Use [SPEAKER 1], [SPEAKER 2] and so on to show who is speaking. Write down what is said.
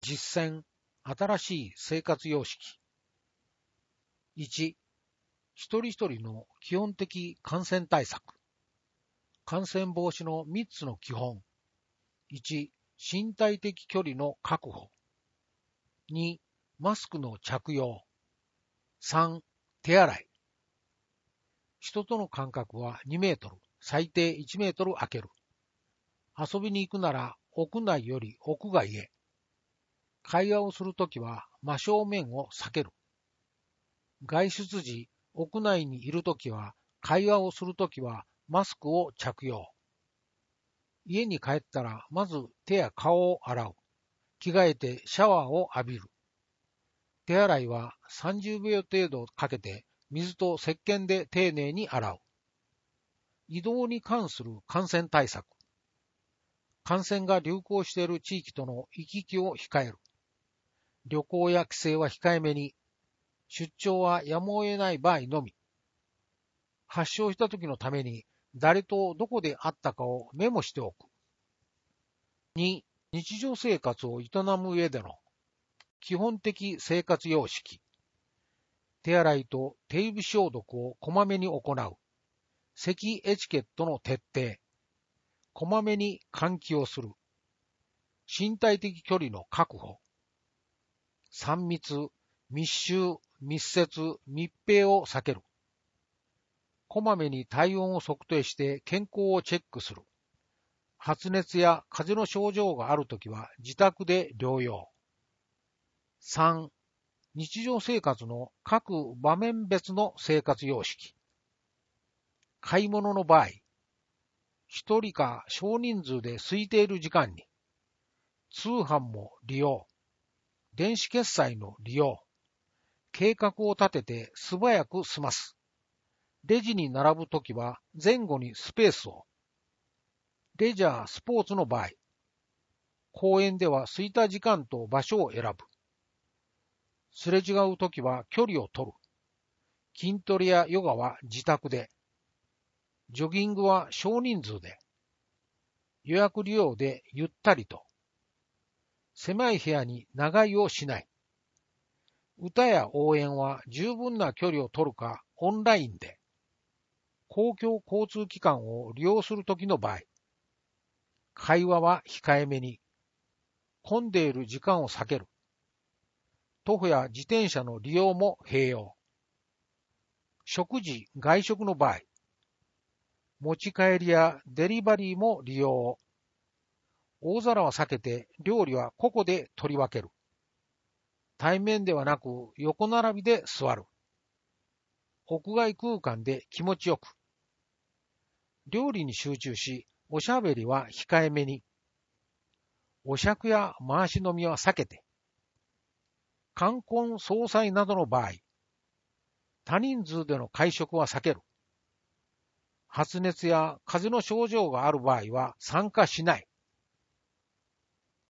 [SPEAKER 1] 実践、新しい生活様式。1、一人一人の基本的感染対策。感染防止の3つの基本。1、身体的距離の確保。2、マスクの着用。3、手洗い。人との間隔は2メートル、最低1メートル空ける。遊びに行くなら屋内より屋外へ。会話をするときは真正面を避ける。外出時、屋内にいるときは、会話をするときはマスクを着用。家に帰ったらまず手や顔を洗う。着替えてシャワーを浴びる。手洗いは30秒程度かけて水と石鹸で丁寧に洗う。移動に関する感染対策。感染が流行している地域との行き来を控える。旅行や帰省は控えめに。出張はやむを得ない場合のみ。発症した時のために誰とどこで会ったかをメモしておく。2、日常生活を営む上での基本的生活様式。手洗いと手指消毒をこまめに行う。咳エチケットの徹底。こまめに換気をする。身体的距離の確保。3密、密集、密接、密閉を避ける。こまめに体温を測定して健康をチェックする。発熱や風邪の症状があるときは自宅で療養。3、日常生活の各場面別の生活様式。買い物の場合、一人か少人数で空いている時間に、通販も利用、電子決済の利用、計画を立てて素早く済ます。レジに並ぶときは前後にスペースを。レジャー、スポーツの場合、公園では空いた時間と場所を選ぶ。すれ違うときは距離を取る。筋トレやヨガは自宅で。ジョギングは少人数で。予約利用でゆったりと。狭い部屋に長居をしない。歌や応援は十分な距離を取るかオンラインで。公共交通機関を利用するときの場合。会話は控えめに。混んでいる時間を避ける。徒歩や自転車の利用も併用。食事、外食の場合。持ち帰りやデリバリーも利用。大皿は避けて料理は個々で取り分ける。対面ではなく横並びで座る。屋外空間で気持ちよく。料理に集中し、おしゃべりは控えめに。お酌や回し飲みは避けて。冠婚葬祭などの場合、多人数での会食は避ける。発熱や風邪の症状がある場合は参加しない。